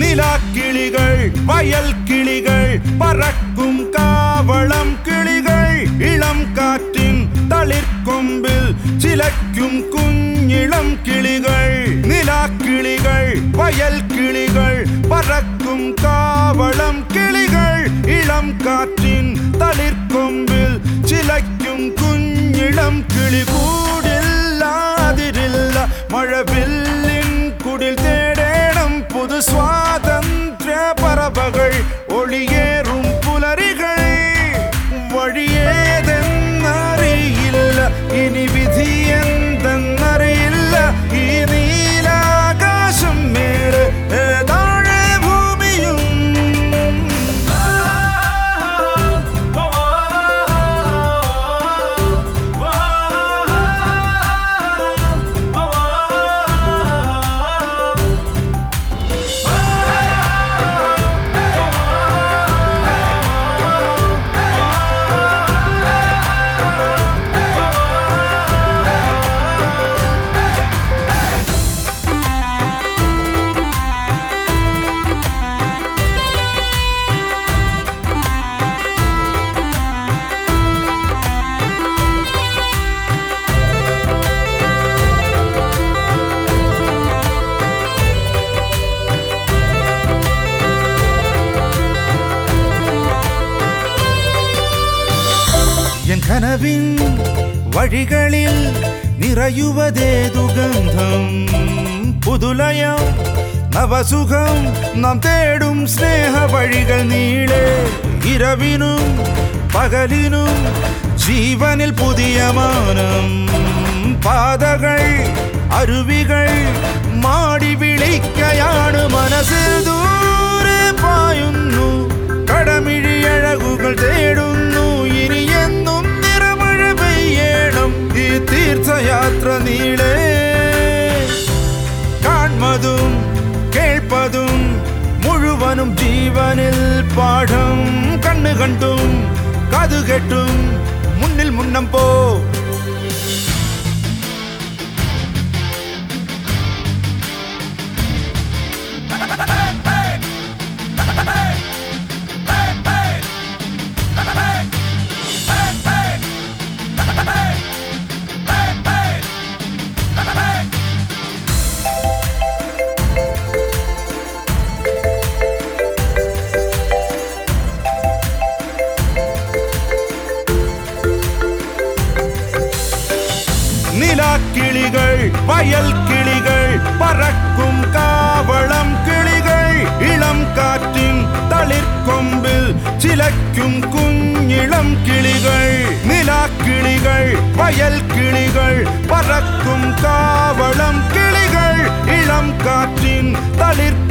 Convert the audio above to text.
നിലാക്കിളികൾ വയൽ കിളികൾ പറക്കും കാവളം കിളികൾ ഇളം കാറ്റിൻ തളിർക്കൊമ്പിൽ ചിലയ്ക്കും കുഞ്ഞിളം കിളികൾ നിലാക്കിളികൾ വയൽ കിളികൾ പറക്കും കാവളം കിളികൾ ഇളം കാറ്റിൻ തളിർക്കൊമ്പിൽ ചിലയ്ക്കും കുഞ്ഞിളം കിളി കൂടില്ലാതിരില്ല മഴവില്ലിൻ കുടിൽ തേടേണം പുതു സ്വാതന്ത്ര്യ പറവകൾ ഒളിയേറും പുലരികൾ വഴിയേതെന്നറിയില്ല ഇനി വിധി എന്തെന്നറിയില്ല ഈ നീലാകാശം മേലെ താഴെ ഭൂമിയും കനവിൻ വഴികളിൽ നിറയുവതേതു ഗന്ധം പുതുലയം നവസുഖം നാം തേടും സ്നേഹ വഴികൾ നീളെ ഇരവിനും പകലിനും ജീവനിൽ പുതിയ മാനം പാതകൾ അരുവികൾ മാടി വിളിക്കയാണ് മനസ്സിൽ ദൂരെ പായുന്നു കടമിഴിയഴകുകൾ തേടുന്നു ഇനി എന്നും നിറമഴ പെയ്യണം ഈ തീർത്ഥയാത്ര നീളെ കാൺമതും കേൾപ്പതും മുഴുവനും ജീവനിൽ പാഠം കണ്ണു കണ്ടും കാതു കേട്ടും മുന്നിൽ മുന്നം പോ നിലാക്കിളികൾ വയൽ കിളികൾ പറക്കും കാവളം കിളികൾ ഇളം കാറ്റിൻ തളിർക്കൊമ്പിൽ ചിലയ്ക്കും കുഞ്ഞിളം കിളികൾ നിലാക്കിളികൾ വയൽ കിളികൾ പറക്കും കാവളം കിളികൾ ഇളം കാറ്റിൻ തളിർ